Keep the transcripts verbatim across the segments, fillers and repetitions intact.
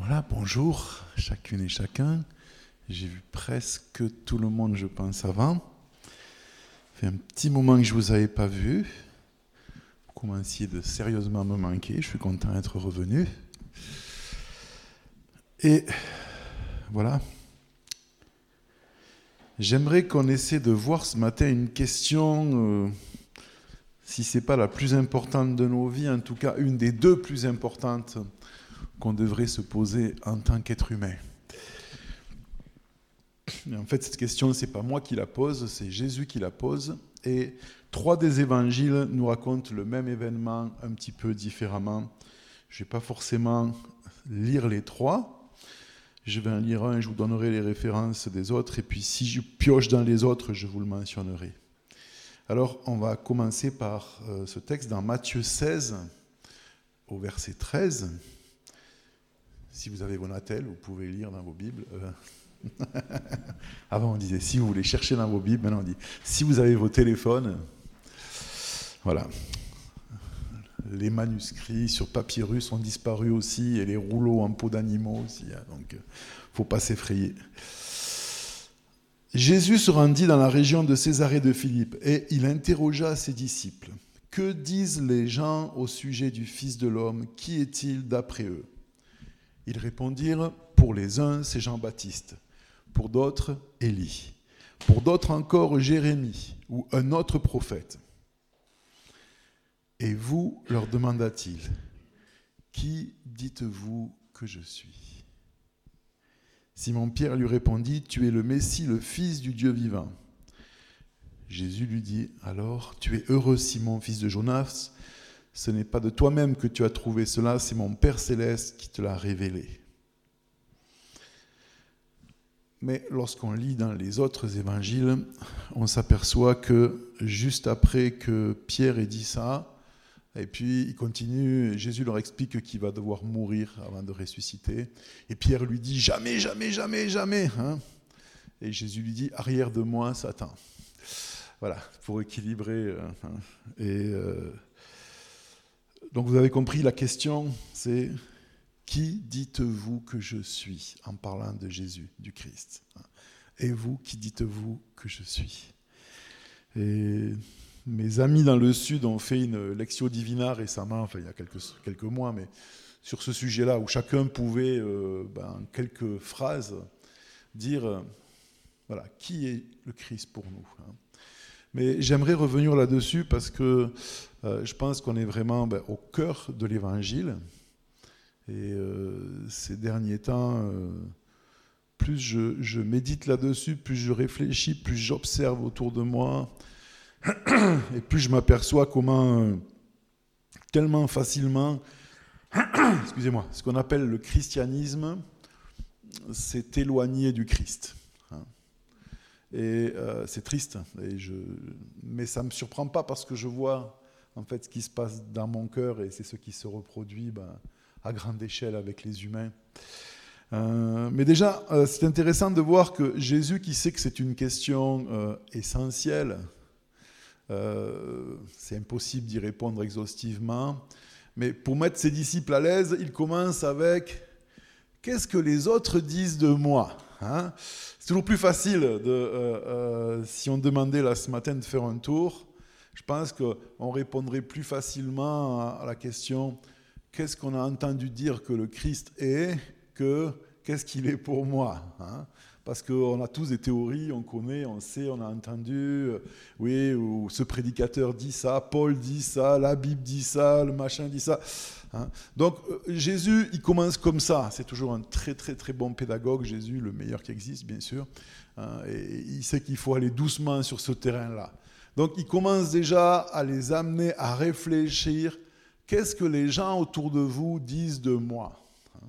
Voilà, bonjour chacune et chacun. J'ai vu presque tout le monde, je pense, avant. Ça fait un petit moment que je ne vous avais pas vu. Vous commenciez de sérieusement me manquer. Je suis content d'être revenu. Et voilà. J'aimerais qu'on essaie de voir ce matin une question, euh, si ce n'est pas la plus importante de nos vies, en tout cas une des deux plus importantes qu'on devrait se poser en tant qu'être humain. Et en fait, cette question, ce n'est pas moi qui la pose, c'est Jésus qui la pose. Et trois des évangiles nous racontent le même événement un petit peu différemment. Je ne vais pas forcément lire les trois. Je vais en lire un, je vous donnerai les références des autres. Et puis, si je pioche dans les autres, je vous le mentionnerai. Alors, on va commencer par euh, ce texte dans Matthieu seize, au verset treize. Si vous avez vos natels, vous pouvez lire dans vos Bibles. Euh... Avant, on disait si vous voulez chercher dans vos Bibles. Maintenant, on dit si vous avez vos téléphones. Voilà. Les manuscrits sur papyrus ont disparu aussi et les rouleaux en peau d'animaux aussi. Hein, donc, il ne faut pas s'effrayer. Jésus se rendit dans la région de Césarée de Philippe et il interrogea ses disciples. Que disent les gens au sujet du Fils de l'homme? Qui est-il d'après eux? Ils répondirent, pour les uns, c'est Jean-Baptiste, pour d'autres, Élie, pour d'autres encore, Jérémie ou un autre prophète. Et vous, leur demanda-t-il, qui dites-vous que je suis? Simon-Pierre lui répondit, tu es le Messie, le Fils du Dieu vivant. Jésus lui dit, alors, tu es heureux, Simon, fils de Jonas. Ce n'est pas de toi-même que tu as trouvé cela, c'est mon Père céleste qui te l'a révélé. Mais lorsqu'on lit dans les autres évangiles, on s'aperçoit que juste après que Pierre ait dit ça, et puis il continue, Jésus leur explique qu'il va devoir mourir avant de ressusciter. Et Pierre lui dit, jamais, jamais, jamais, jamais. Hein, et Jésus lui dit, arrière de moi, Satan. Voilà, pour équilibrer. Euh, et... Euh, Donc vous avez compris, la question, c'est « Qui dites-vous que je suis ?» en parlant de Jésus, du Christ. Et vous, qui dites-vous que je suis? Et mes amis dans le Sud ont fait une Lectio Divina récemment, enfin il y a quelques, quelques mois, mais sur ce sujet-là, où chacun pouvait, euh, ben, en quelques phrases, dire euh, voilà, qui est le Christ pour nous, hein. Mais j'aimerais revenir là-dessus parce que euh, je pense qu'on est vraiment ben, au cœur de l'Évangile. Et euh, ces derniers temps, euh, plus je, je médite là-dessus, plus je réfléchis, plus j'observe autour de moi, et plus je m'aperçois comment euh, tellement facilement, excusez-moi, ce qu'on appelle le christianisme s'est éloigné du Christ. Et euh, c'est triste, et je... mais ça ne me surprend pas parce que je vois en fait ce qui se passe dans mon cœur et c'est ce qui se reproduit ben, à grande échelle avec les humains. Euh, mais déjà, euh, c'est intéressant de voir que Jésus, qui sait que c'est une question euh, essentielle, euh, c'est impossible d'y répondre exhaustivement, mais pour mettre ses disciples à l'aise, il commence avec « Qu'est-ce que les autres disent de moi ?» Hein, c'est toujours plus facile, de, euh, euh, si on demandait là ce matin de faire un tour, je pense qu'on répondrait plus facilement à, à la question « Qu'est-ce qu'on a entendu dire que le Christ est que qu'est-ce qu'il est pour moi hein ?» Parce qu'on a tous des théories, on connaît, on sait, on a entendu, euh, oui, ou ce prédicateur dit ça, Paul dit ça, la Bible dit ça, le machin dit ça. Hein. Donc euh, Jésus, il commence comme ça. C'est toujours un très très très bon pédagogue, Jésus, le meilleur qui existe, bien sûr. Hein, et il sait qu'il faut aller doucement sur ce terrain-là. Donc il commence déjà à les amener à réfléchir. Qu'est-ce que les gens autour de vous disent de moi ?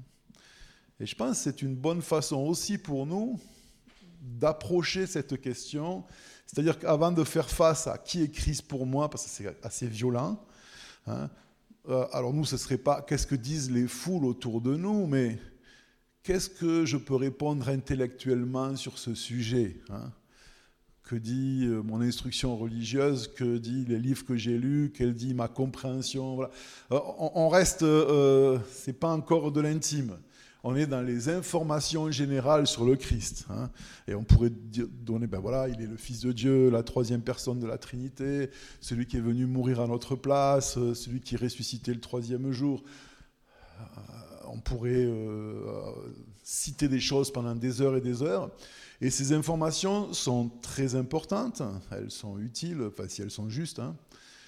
Et je pense que c'est une bonne façon aussi pour nous d'approcher cette question. C'est-à-dire qu'avant de faire face à qui est Christ pour moi, parce que c'est assez violent, hein, euh, alors nous, ce ne serait pas qu'est-ce que disent les foules autour de nous, mais qu'est-ce que je peux répondre intellectuellement sur ce sujet, hein ? Que dit euh, mon instruction religieuse, que dit les livres que j'ai lus, quelle dit ma compréhension, voilà. Euh, on, on reste, euh, c'est pas encore de l'intime. on est dans les informations générales sur le Christ. Hein. Et on pourrait dire, donner, ben voilà, il est le Fils de Dieu, la troisième personne de la Trinité, celui qui est venu mourir à notre place, celui qui est ressuscité le troisième jour. Euh, on pourrait euh, citer des choses pendant des heures et des heures. Et ces informations sont très importantes, elles sont utiles, enfin si elles sont justes. Hein.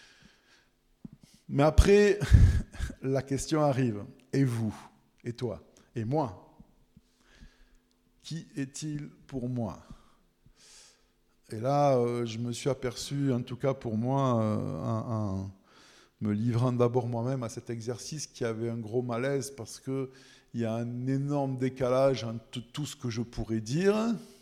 Mais après, la question arrive. Et vous ? Et toi ? Et moi ? Qui est-il pour moi ? Et là, euh, je me suis aperçu, en tout cas pour moi, euh, en, en me livrant d'abord moi-même à cet exercice, qu'il y avait un gros malaise parce qu'il y a un énorme décalage entre tout ce que je pourrais dire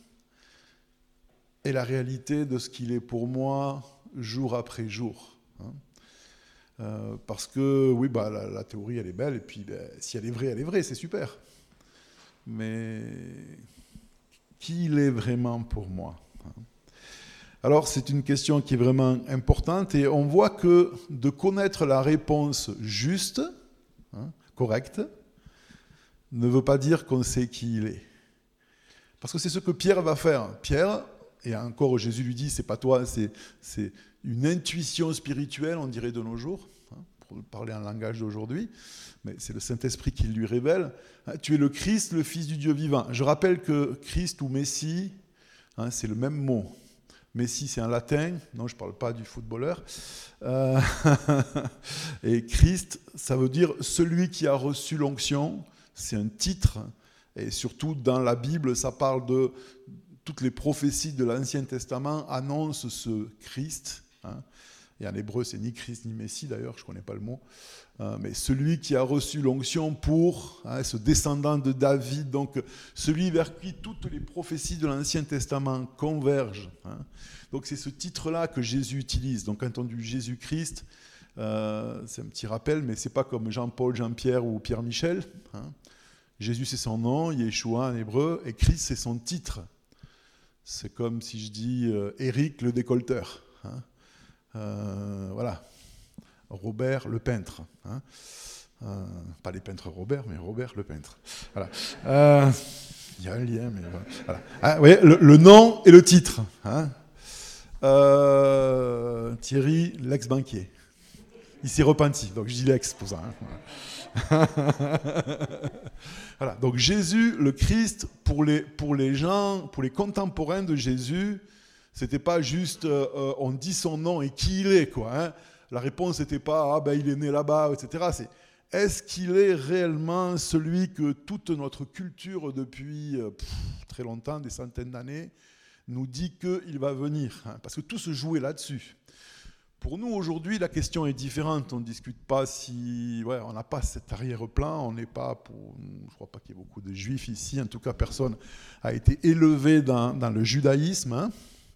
et la réalité de ce qu'il est pour moi jour après jour. Hein. Euh, parce que, oui, bah, la, la théorie, elle est belle, et puis bah, si elle est vraie, elle est vraie, c'est super. Mais qui il est vraiment pour moi ? Alors, c'est une question qui est vraiment importante, et on voit que de connaître la réponse juste, hein, correcte, ne veut pas dire qu'on sait qui il est. Parce que c'est ce que Pierre va faire. Pierre, et encore Jésus lui dit, c'est pas toi, c'est, c'est une intuition spirituelle, on dirait de nos jours, hein, pour parler en langage d'aujourd'hui, mais c'est le Saint-Esprit qui lui révèle. Hein, tu es le Christ, le Fils du Dieu vivant. Je rappelle que Christ ou Messie, hein, c'est le même mot. Messie, c'est en latin, non, je ne parle pas du footballeur. Euh, et Christ, ça veut dire celui qui a reçu l'onction, c'est un titre, et surtout dans la Bible, ça parle de toutes les prophéties de l'Ancien Testament annoncent ce Christ. Hein. Et en hébreu, c'est ni Christ ni Messie, d'ailleurs, je ne connais pas le mot. Euh, mais celui qui a reçu l'onction pour, hein, ce descendant de David, donc celui vers qui toutes les prophéties de l'Ancien Testament convergent. Hein. Donc c'est ce titre-là que Jésus utilise. Donc quand on dit Jésus-Christ, euh, c'est un petit rappel, mais ce n'est pas comme Jean-Paul, Jean-Pierre ou Pierre-Michel. Hein. Jésus, c'est son nom, Yeshua en hébreu, et Christ, c'est son titre. C'est comme si je dis euh, Éric le décolleteur. Hein. Euh, voilà. Robert le peintre. Hein. Euh, pas les peintres Robert, mais Robert le peintre. Voilà. Euh, il y a un lien, mais voilà. Ah, vous voyez, le, le nom et le titre. Hein. Euh, Thierry, l'ex-banquier. Il s'est repenti, donc je dis l'ex pour ça. Hein. Voilà. Donc Jésus, le Christ, pour les, pour les gens, pour les contemporains de Jésus, c'était pas juste euh, on dit son nom et qui il est, quoi. Hein. La réponse n'était pas ah ben il est né là-bas, et cetera. C'est est-ce qu'il est réellement celui que toute notre culture depuis euh, pff, très longtemps, des centaines d'années, nous dit qu'il va venir, hein, parce que tout se jouait là-dessus. Pour nous, aujourd'hui, la question est différente. On ne discute pas si... Ouais, on n'a pas cet arrière-plan. On n'est pas pour... Je ne crois pas qu'il y ait beaucoup de juifs ici. En tout cas, personne n'a été élevé dans, dans le judaïsme. Hein.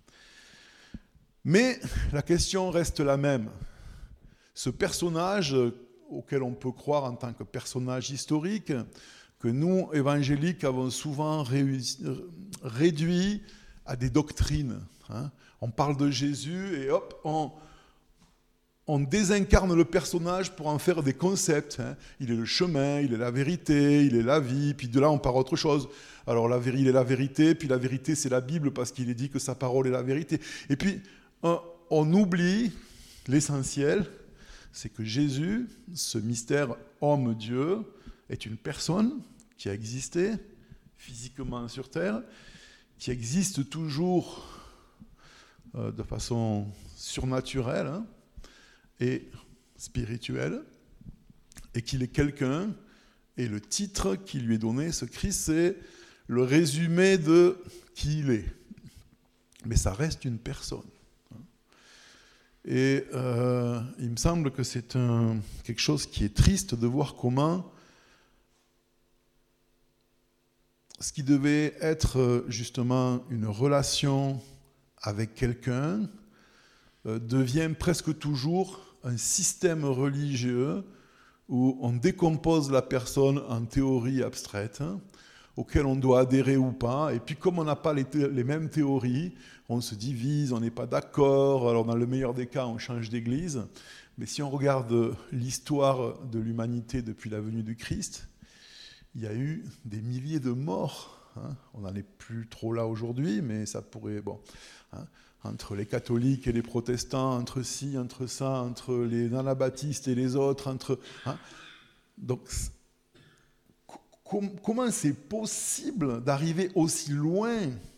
Mais la question reste la même. Ce personnage auquel on peut croire en tant que personnage historique, que nous, évangéliques, avons souvent réussi, réduit à des doctrines. Hein. On parle de Jésus et hop, on... On désincarne le personnage pour en faire des concepts. Hein. Il est le chemin, il est la vérité, il est la vie, puis de là on part à autre chose. Alors la vérité, il est la vérité, puis la vérité c'est la Bible parce qu'il est dit que sa parole est la vérité. Et puis on, on oublie l'essentiel, c'est que Jésus, ce mystère homme-Dieu, est une personne qui a existé physiquement sur terre, qui existe toujours euh, de façon surnaturelle, hein, et spirituel, et qu'il est quelqu'un, et le titre qui lui est donné, ce Christ, c'est le résumé de qui il est. Mais ça reste une personne. Et euh, il me semble que c'est un, quelque chose qui est triste de voir comment ce qui devait être justement une relation avec quelqu'un euh, devient presque toujours un système religieux où on décompose la personne en théories abstraites, hein, auxquelles on doit adhérer ou pas. Et puis comme on n'a pas les, thé- les mêmes théories, on se divise, on n'est pas d'accord. Alors dans le meilleur des cas, on change d'église. Mais si on regarde l'histoire de l'humanité depuis la venue du Christ, il y a eu des milliers de morts. Hein. On n'en est plus trop là aujourd'hui, mais ça pourrait... Bon, hein, entre les catholiques et les protestants, entre ci, entre ça, entre les anabaptistes et les autres, entre... Hein. Donc, com- comment c'est possible d'arriver aussi loin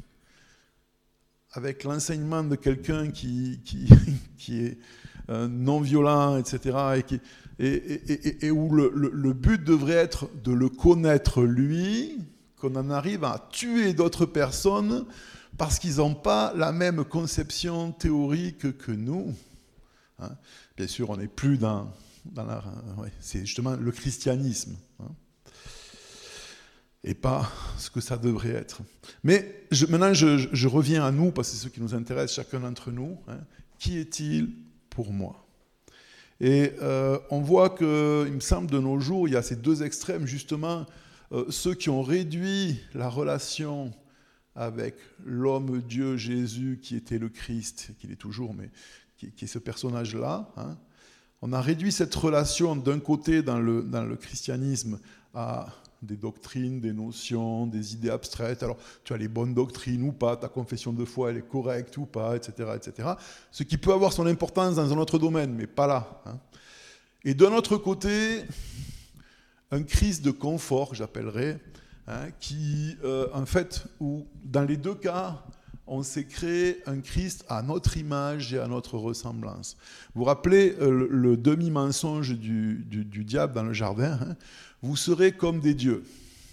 avec l'enseignement de quelqu'un qui, qui, qui est euh, non-violent, et cetera, et, qui, et, et, et, et où le, le, le but devrait être de le connaître lui, qu'on en arrive à tuer d'autres personnes parce qu'ils n'ont pas la même conception théorique que nous. Hein. Bien sûr, on n'est plus dans, dans la... Ouais, c'est justement le christianisme. Hein. Et pas ce que ça devrait être. Mais je, maintenant, je, je reviens à nous, parce que c'est ce qui nous intéresse, chacun d'entre nous. Hein. Qui est-il pour moi ? Et euh, on voit qu'il me semble, de nos jours, il y a ces deux extrêmes, justement, euh, ceux qui ont réduit la relation avec l'homme Dieu Jésus, qui était le Christ, qui l'est toujours, mais qui, qui est ce personnage-là. Hein. On a réduit cette relation, d'un côté, dans le, dans le christianisme, à... des doctrines, des notions, des idées abstraites. Alors, tu as les bonnes doctrines ou pas, ta confession de foi, elle est correcte ou pas, et cetera, et cetera. Ce qui peut avoir son importance dans un autre domaine, mais pas là. Hein. Et d'un autre côté, un Christ de confort, j'appellerais, hein, qui, euh, en fait, où, dans les deux cas, on s'est créé un Christ à notre image et à notre ressemblance. Vous vous rappelez euh, le, le demi-mensonge du, du, du diable dans le jardin, hein. Vous serez comme des dieux.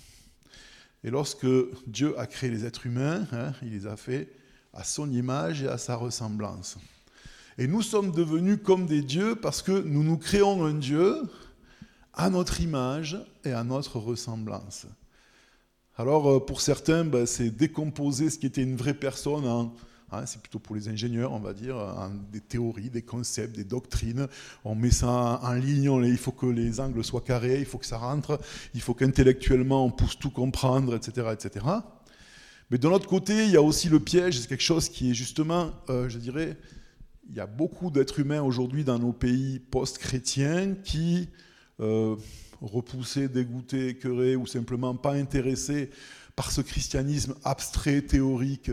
Et lorsque Dieu a créé les êtres humains, hein, il les a fait à son image et à sa ressemblance. Et nous sommes devenus comme des dieux parce que nous nous créons un Dieu à notre image et à notre ressemblance. Alors pour certains, ben, c'est décomposer ce qui était une vraie personne en... Hein, c'est plutôt pour les ingénieurs, on va dire, hein, des théories, des concepts, des doctrines. On met ça en ligne, on, il faut que les angles soient carrés, il faut que ça rentre, il faut qu'intellectuellement on puisse tout comprendre, et cetera, et cetera. Mais de l'autre côté, il y a aussi le piège, c'est quelque chose qui est justement, euh, je dirais, il y a beaucoup d'êtres humains aujourd'hui dans nos pays post-chrétiens qui, euh, repoussés, dégoûtés, écœurés ou simplement pas intéressés par ce christianisme abstrait, théorique,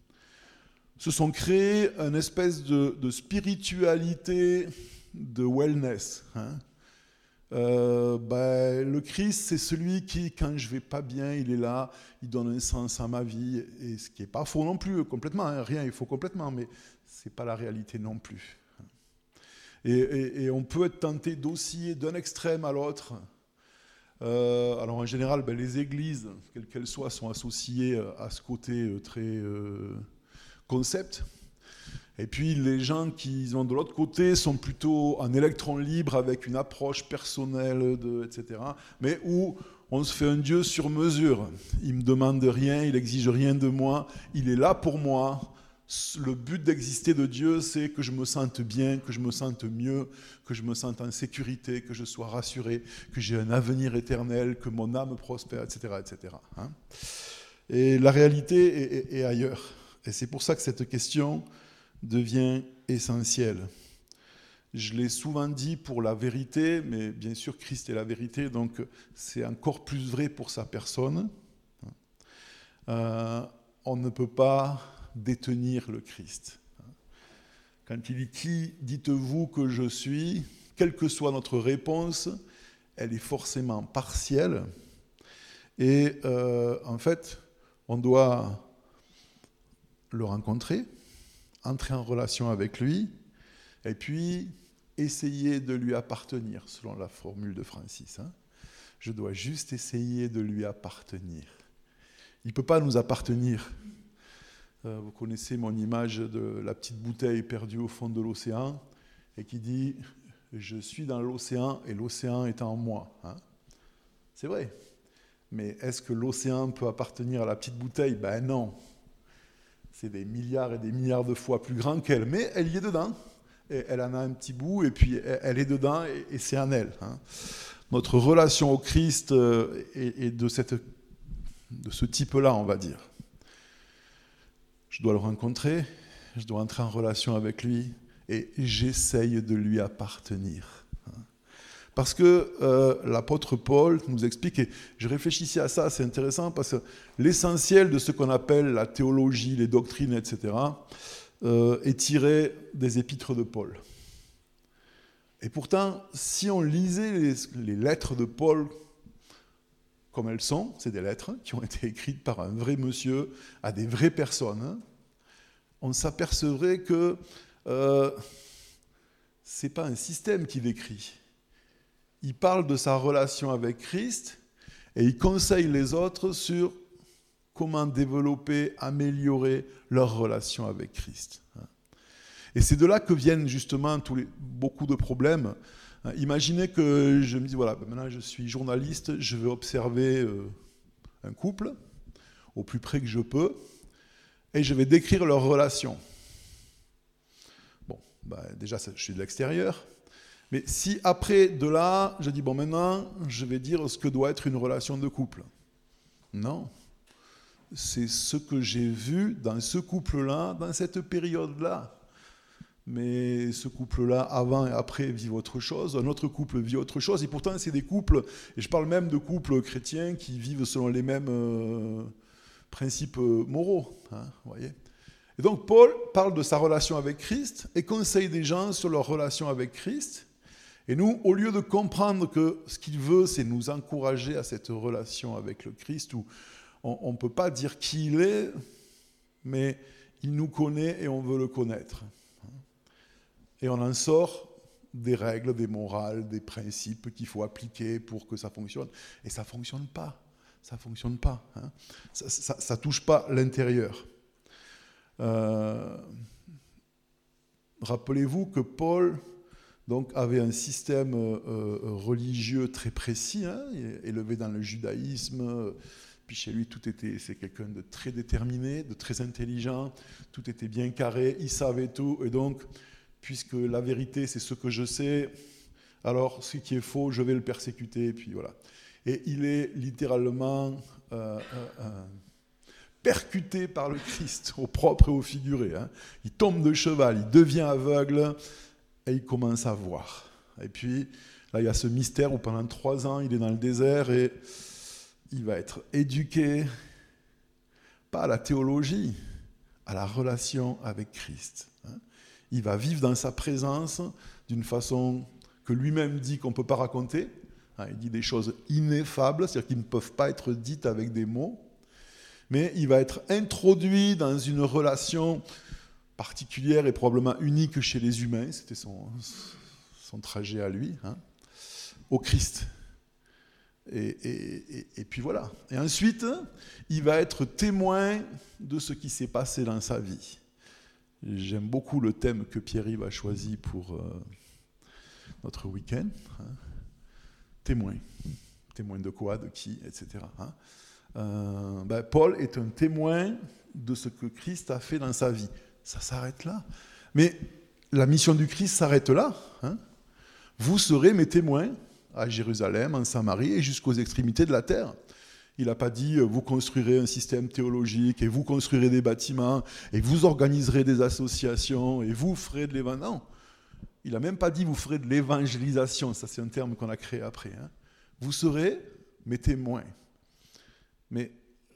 se sont créés une espèce de, de spiritualité de wellness. Hein. Euh, ben, le Christ, c'est celui qui, quand je vais pas bien, il est là, il donne un sens à ma vie, et ce qui n'est pas faux non plus, complètement, hein, rien il faut complètement, mais c'est pas la réalité non plus. Et, et, et on peut être tenté d'osciller d'un extrême à l'autre. Euh, alors en général, ben, les églises, quelles qu'elles soient, sont associées à ce côté très... Euh, concept. Et puis les gens qui sont de l'autre côté sont plutôt en électron libre avec une approche personnelle, de, et cetera. Mais où on se fait un Dieu sur mesure. Il ne me demande rien, il n'exige rien de moi, il est là pour moi. Le but d'exister de Dieu, c'est que je me sente bien, que je me sente mieux, que je me sente en sécurité, que je sois rassuré, que j'ai un avenir éternel, que mon âme prospère, et cetera, et cetera. Hein. Et la réalité est, est, est ailleurs. Et c'est pour ça que cette question devient essentielle. Je l'ai souvent dit pour la vérité, mais bien sûr Christ est la vérité, donc c'est encore plus vrai pour sa personne. Euh, on ne peut pas détenir le Christ. Quand il dit « Qui dites-vous que je suis ?», quelle que soit notre réponse, elle est forcément partielle. Et euh, en fait, on doit le rencontrer, entrer en relation avec lui, et puis essayer de lui appartenir, selon la formule de Francis. Hein. Je dois juste essayer de lui appartenir. Il ne peut pas nous appartenir. Euh, vous connaissez mon image de la petite bouteille perdue au fond de l'océan, et qui dit « Je suis dans l'océan et l'océan est en moi. Hein ». C'est vrai. Mais est-ce que l'océan peut appartenir à la petite bouteille ? Ben non. C'est des milliards et des milliards de fois plus grand qu'elle, mais elle y est dedans. Et elle en a un petit bout, et puis elle est dedans, et, et c'est en elle. Hein. Notre relation au Christ est, est de, cette, de ce type-là, on va dire. Je dois le rencontrer, je dois entrer en relation avec lui, et j'essaye de lui appartenir. Hein. Parce que euh, l'apôtre Paul nous explique, et je réfléchissais à ça, c'est intéressant, parce que l'essentiel de ce qu'on appelle la théologie, les doctrines, et cetera, euh, est tiré des épîtres de Paul. Et pourtant, si on lisait les, les lettres de Paul comme elles sont, c'est des lettres qui ont été écrites par un vrai monsieur à des vraies personnes, on s'apercevrait que euh, ce n'est pas un système qu'il écrit. Il parle de sa relation avec Christ et il conseille les autres sur comment développer, améliorer leur relation avec Christ. Et c'est de là que viennent justement tous les, beaucoup de problèmes. Imaginez que je me dis, voilà, maintenant je suis journaliste, je vais observer euh, un couple au plus près que je peux et je vais décrire leur relation. Bon, ben, déjà, je suis de l'extérieur. Mais si après, de là, je dis, bon, maintenant, je vais dire ce que doit être une relation de couple. Non. C'est ce que j'ai vu dans ce couple-là, dans cette période-là. Mais ce couple-là, avant et après, vit autre chose. Un autre couple vit autre chose. Et pourtant, c'est des couples, et je parle même de couples chrétiens qui vivent selon les mêmes euh, principes moraux. Hein, vous voyez ? Et donc, Paul parle de sa relation avec Christ et conseille des gens sur leur relation avec Christ. Et nous, au lieu de comprendre que ce qu'il veut, c'est nous encourager à cette relation avec le Christ, où on ne peut pas dire qui il est, mais il nous connaît et on veut le connaître. Et on en sort des règles, des morales, des principes qu'il faut appliquer pour que ça fonctionne. Et ça ne fonctionne pas. Ça ne fonctionne pas. Hein. Ça ne touche pas l'intérieur. Euh, rappelez-vous que Paul donc, avait un système euh, religieux très précis, hein, élevé dans le judaïsme. Puis chez lui, tout était, c'est quelqu'un de très déterminé, de très intelligent. Tout était bien carré, il savait tout. Et donc, puisque la vérité, c'est ce que je sais, alors ce qui est faux, je vais le persécuter. Et puis voilà. Et il est littéralement euh, euh, euh, percuté par le Christ, au propre et au figuré. Hein. Il tombe de cheval, il devient aveugle et il commence à voir. Et puis, là, il y a ce mystère où pendant trois ans, il est dans le désert et il va être éduqué, pas à la théologie, à la relation avec Christ. Hein. Il va vivre dans sa présence d'une façon que lui-même dit qu'on ne peut pas raconter. Hein, il dit des choses ineffables, c'est-à-dire qui ne peuvent pas être dites avec des mots. Mais il va être introduit dans une relation particulière et probablement unique chez les humains, c'était son, son trajet à lui, hein, au Christ. Et, et, et, et puis voilà. Et ensuite, il va être témoin de ce qui s'est passé dans sa vie. J'aime beaucoup le thème que Pierre-Yves a choisi pour euh, notre week-end. Hein. Témoin. Témoin de quoi, de qui, et cetera. Hein. Euh, ben Paul est un témoin de ce que Christ a fait dans sa vie. Ça s'arrête là. Mais la mission du Christ s'arrête là. Hein. Vous serez mes témoins à Jérusalem, en Samarie et jusqu'aux extrémités de la terre. Il n'a pas dit « vous construirez un système théologique et vous construirez des bâtiments et vous organiserez des associations et vous ferez de l'évangélisation. » Non. Il n'a même pas dit « vous ferez de l'évangélisation ». Ça, c'est un terme qu'on a créé après. Hein. Vous serez mes témoins. Mais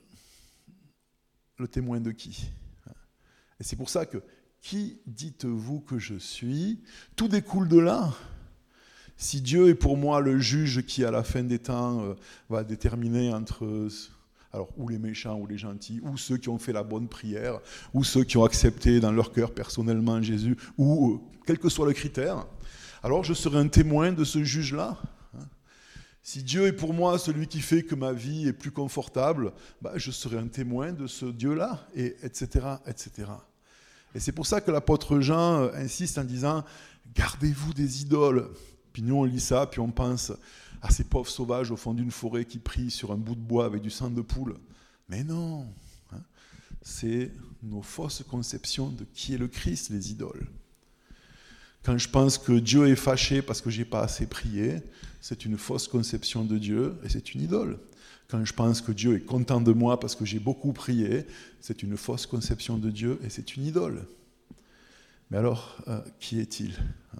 le témoin de qui ? Et c'est pour ça que « qui dites-vous que je suis ?» Tout découle de là. Si Dieu est pour moi le juge qui, à la fin des temps, euh, va déterminer entre euh, alors, ou les méchants ou les gentils, ou ceux qui ont fait la bonne prière, ou ceux qui ont accepté dans leur cœur personnellement Jésus, ou euh, quel que soit le critère, alors je serai un témoin de ce juge-là. Hein. Si Dieu est pour moi celui qui fait que ma vie est plus confortable, bah, je serai un témoin de ce Dieu-là, et etc., et cetera. Et c'est pour ça que l'apôtre Jean euh, insiste en disant « Gardez-vous des idoles ». Puis nous, on lit ça, puis on pense à ces pauvres sauvages au fond d'une forêt qui prient sur un bout de bois avec du sang de poule. Mais non, hein, c'est nos fausses conceptions de qui est le Christ, les idoles. Quand je pense que Dieu est fâché parce que je n'ai pas assez prié, c'est une fausse conception de Dieu et c'est une idole. Quand je pense que Dieu est content de moi parce que j'ai beaucoup prié, c'est une fausse conception de Dieu et c'est une idole. Mais alors, euh, qui est-il ?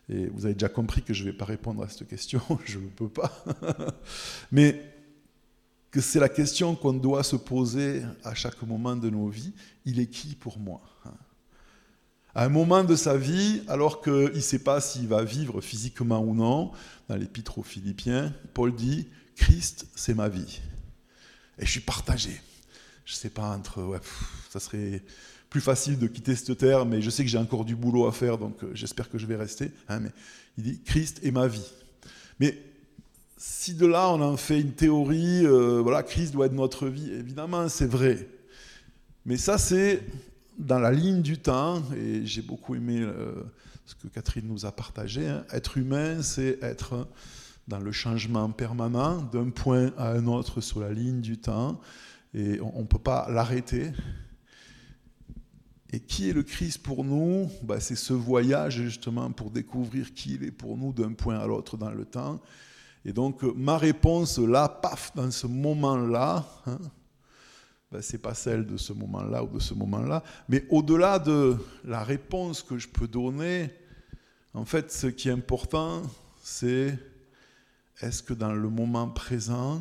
Et vous avez déjà compris que je ne vais pas répondre à cette question, je ne peux pas. Mais que c'est la question qu'on doit se poser à chaque moment de nos vies. Il est qui pour moi ? À un moment de sa vie, alors qu'il ne sait pas s'il va vivre physiquement ou non, dans l'Épître aux Philippiens, Paul dit « Christ, c'est ma vie ». Et je suis partagé. Je ne sais pas, entre... Ouais, pff, ça serait plus facile de quitter cette terre, mais je sais que j'ai encore du boulot à faire, donc euh, j'espère que je vais rester. Hein, mais il dit « Christ est ma vie ». Mais si de là, on en fait une théorie, euh, voilà, Christ doit être notre vie, évidemment, c'est vrai. Mais ça, c'est dans la ligne du temps, et j'ai beaucoup aimé euh, ce que Catherine nous a partagé. Hein. Être humain, c'est être dans le changement permanent, d'un point à un autre sur la ligne du temps, et on ne peut pas l'arrêter. Et qui est le Christ pour nous ? Ben, c'est ce voyage, justement, pour découvrir qui il est pour nous d'un point à l'autre dans le temps. Et donc, ma réponse là, paf, dans ce moment-là, hein, ben, ce n'est pas celle de ce moment-là ou de ce moment-là, mais au-delà de la réponse que je peux donner, en fait, ce qui est important, c'est est-ce que dans le moment présent,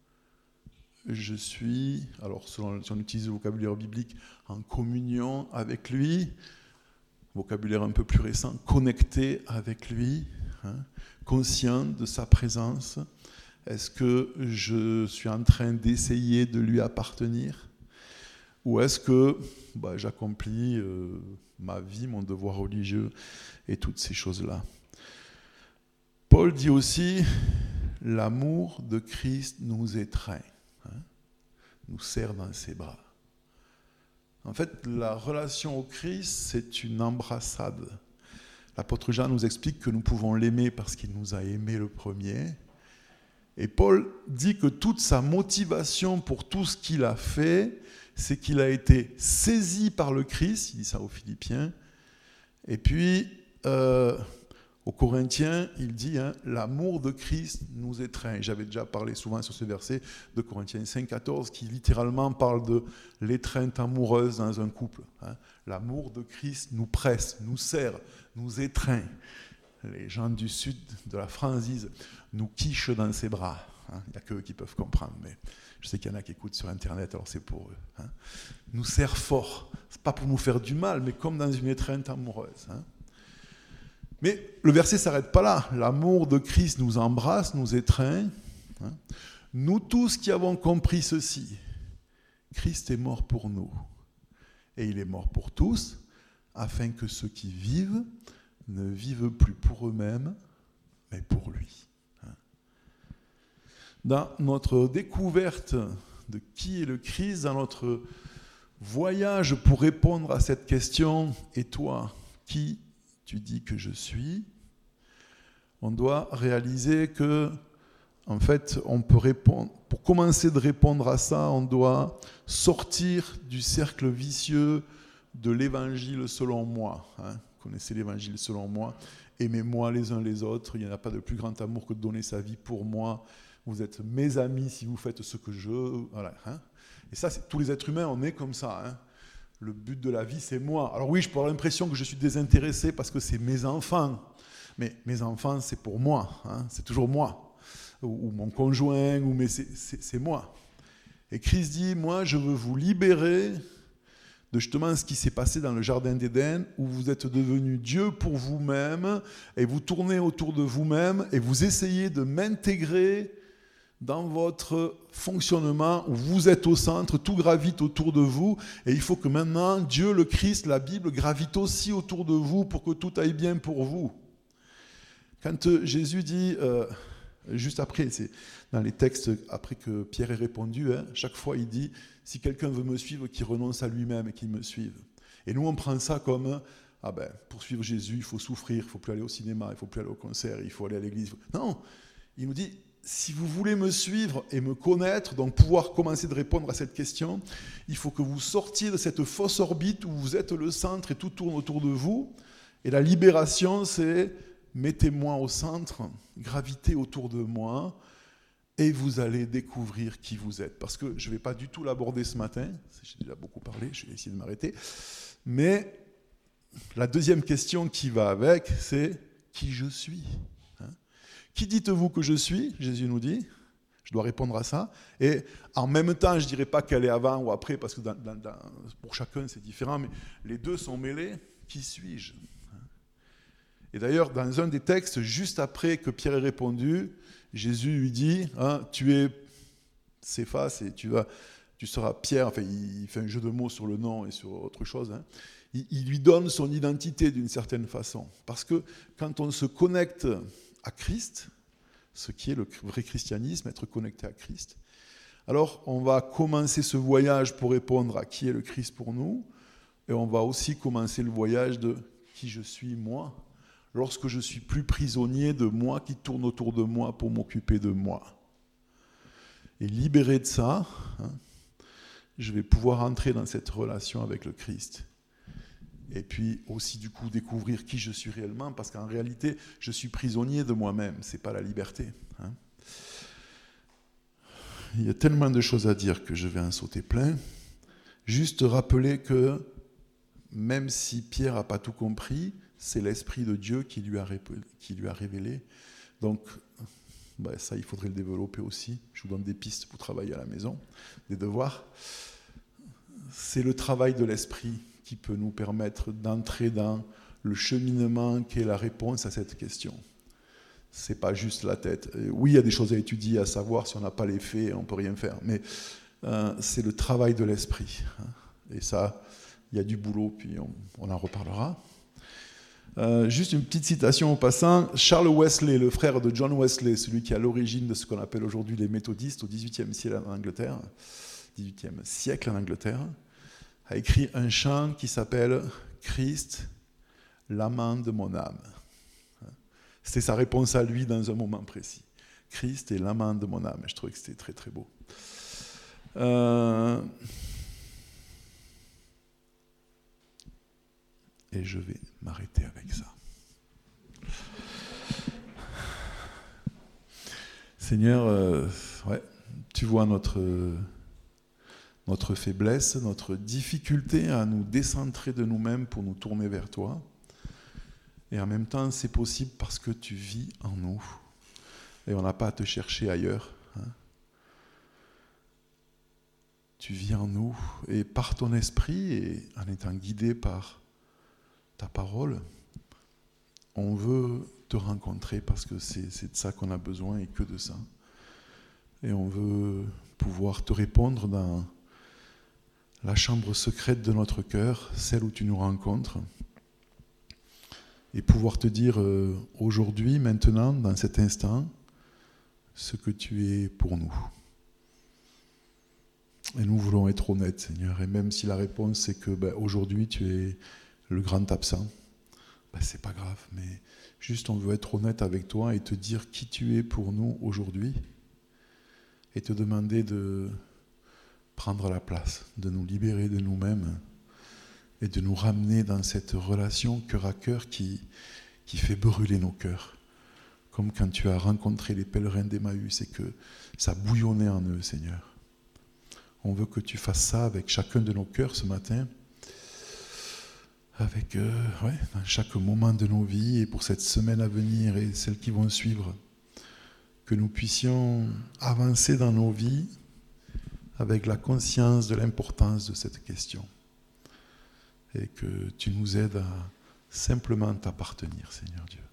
je suis, alors selon, si on utilise le vocabulaire biblique, en communion avec lui, vocabulaire un peu plus récent, connecté avec lui, hein, conscient de sa présence. Est-ce que je suis en train d'essayer de lui appartenir ? Ou est-ce que bah, j'accomplis euh, ma vie, mon devoir religieux et toutes ces choses-là ? Paul dit aussi, l'amour de Christ nous étreint, hein, nous serre dans ses bras. En fait, la relation au Christ, c'est une embrassade. L'apôtre Jean nous explique que nous pouvons l'aimer parce qu'il nous a aimés le premier. Et Paul dit que toute sa motivation pour tout ce qu'il a fait, c'est qu'il a été saisi par le Christ, il dit ça aux Philippiens. Et puis, euh, aux Corinthiens, il dit hein, « l'amour de Christ nous étreint ». J'avais déjà parlé souvent sur ce verset de Corinthiens cinq, quatorze, qui littéralement parle de l'étreinte amoureuse dans un couple. Hein. L'amour de Christ nous presse, nous serre, nous étreint. Les gens du sud de la France disent « nous quiche dans ses bras hein. ». Il n'y a qu'eux qui peuvent comprendre, mais je sais qu'il y en a qui écoutent sur Internet, alors c'est pour eux. Hein. Nous serre fort, ce n'est pas pour nous faire du mal, mais comme dans une étreinte amoureuse. Hein. Mais le verset ne s'arrête pas là. L'amour de Christ nous embrasse, nous étreint. Hein. Nous tous qui avons compris ceci, Christ est mort pour nous. Et il est mort pour tous, afin que ceux qui vivent ne vivent plus pour eux-mêmes, mais pour lui. Dans notre découverte de qui est le Christ, dans notre voyage pour répondre à cette question, et toi, qui tu dis que je suis, on doit réaliser que, en fait, on peut répondre. Pour commencer de répondre à ça, on doit sortir du cercle vicieux de l'évangile selon moi. Hein. Vous connaissez l'évangile selon moi. Aimez-moi les uns les autres. Il n'y en a pas de plus grand amour que de donner sa vie pour moi. Vous êtes mes amis si vous faites ce que je... Voilà. Hein. Et ça, c'est, tous les êtres humains, on est comme ça. Hein. Le but de la vie, c'est moi. Alors oui, je peux avoir l'impression que je suis désintéressé parce que c'est mes enfants. Mais mes enfants, c'est pour moi. Hein. C'est toujours moi. Ou, ou mon conjoint, ou mais c'est, c'est, c'est moi. Et Christ dit, moi, je veux vous libérer de justement ce qui s'est passé dans le Jardin d'Éden, où vous êtes devenu Dieu pour vous-même, et vous tournez autour de vous-même, et vous essayez de m'intégrer dans votre fonctionnement, où vous êtes au centre, tout gravite autour de vous, et il faut que maintenant, Dieu, le Christ, la Bible, gravite aussi autour de vous pour que tout aille bien pour vous. Quand euh, Jésus dit, euh, juste après, c'est dans les textes, après que Pierre ait répondu, hein, chaque fois il dit, si quelqu'un veut me suivre, qu'il renonce à lui-même et qu'il me suive. Et nous, on prend ça comme, ah ben, pour suivre Jésus, il faut souffrir, il ne faut plus aller au cinéma, il ne faut plus aller au concert, il faut aller à l'église. Non, il nous dit, si vous voulez me suivre et me connaître, donc pouvoir commencer de répondre à cette question, il faut que vous sortiez de cette fausse orbite où vous êtes le centre et tout tourne autour de vous. Et la libération, c'est mettez-moi au centre, gravitez autour de moi, et vous allez découvrir qui vous êtes. Parce que je ne vais pas du tout l'aborder ce matin, j'ai déjà beaucoup parlé, je vais essayer de m'arrêter, mais la deuxième question qui va avec, c'est qui je suis. Hein? Qui dites-vous que je suis? Jésus nous dit. Je dois répondre à ça. Et en même temps, je ne dirais pas qu'elle est avant ou après, parce que dans, dans, dans, pour chacun, c'est différent, mais les deux sont mêlés. Qui suis-je? Et d'ailleurs, dans un des textes, juste après que Pierre ait répondu, Jésus lui dit, hein, tu es Céphas et tu, vas, tu seras Pierre. Enfin, il fait un jeu de mots sur le nom et sur autre chose. Hein. Il, il lui donne son identité d'une certaine façon. Parce que quand on se connecte à Christ, ce qui est le vrai christianisme, être connecté à Christ, alors on va commencer ce voyage pour répondre à qui est le Christ pour nous, et on va aussi commencer le voyage de qui je suis moi, lorsque je suis plus prisonnier de moi qui tourne autour de moi pour m'occuper de moi. Et libéré de ça, hein, je vais pouvoir entrer dans cette relation avec le Christ. Et puis aussi du coup découvrir qui je suis réellement, parce qu'en réalité, je suis prisonnier de moi-même, ce n'est pas la liberté. Hein. Il y a tellement de choses à dire que je vais en sauter plein. Juste rappeler que même si Pierre n'a pas tout compris, c'est l'Esprit de Dieu qui lui a, répé- qui lui a révélé. Donc, ben ça, il faudrait le développer aussi. Je vous donne des pistes pour travailler à la maison, des devoirs. C'est le travail de l'Esprit qui peut nous permettre d'entrer dans le cheminement qui est la réponse à cette question. Ce n'est pas juste la tête. Oui, il y a des choses à étudier, à savoir, si on n'a pas les faits, on ne peut rien faire. Mais euh, c'est le travail de l'Esprit. Et ça, il y a du boulot, puis on, on en reparlera. Euh, juste une petite citation au passant. Charles Wesley, le frère de John Wesley, celui qui est à l'origine de ce qu'on appelle aujourd'hui les méthodistes au dix-huitième siècle en Angleterre, dix-huitième siècle en Angleterre, a écrit un chant qui s'appelle « Christ, l'amant de mon âme ». C'était sa réponse à lui dans un moment précis. « Christ est l'amant de mon âme ». Je trouvais que c'était très très beau. Euh... Et je vais m'arrêter avec ça. Seigneur, euh, ouais, tu vois notre... Euh, notre faiblesse, notre difficulté à nous décentrer de nous-mêmes pour nous tourner vers toi. Et en même temps, c'est possible parce que tu vis en nous. Et on n'a pas à te chercher ailleurs. Hein. Tu vis en nous. Et par ton esprit, et en étant guidé par ta parole, on veut te rencontrer parce que c'est, c'est de ça qu'on a besoin et que de ça. Et on veut pouvoir te répondre dans la chambre secrète de notre cœur, celle où tu nous rencontres, et pouvoir te dire euh, aujourd'hui, maintenant, dans cet instant, ce que tu es pour nous. Et nous voulons être honnêtes, Seigneur, et même si la réponse c'est que ben, aujourd'hui tu es le grand absent, ben, c'est pas grave, mais juste on veut être honnête avec toi et te dire qui tu es pour nous aujourd'hui, et te demander de prendre la place, de nous libérer de nous-mêmes et de nous ramener dans cette relation cœur à cœur qui, qui fait brûler nos cœurs. Comme quand tu as rencontré les pèlerins d'Emmaüs et que ça bouillonnait en eux, Seigneur. On veut que tu fasses ça avec chacun de nos cœurs ce matin, avec euh, ouais, dans chaque moment de nos vies et pour cette semaine à venir et celles qui vont suivre, que nous puissions avancer dans nos vies avec la conscience de l'importance de cette question et que tu nous aides à simplement t'appartenir, Seigneur Dieu.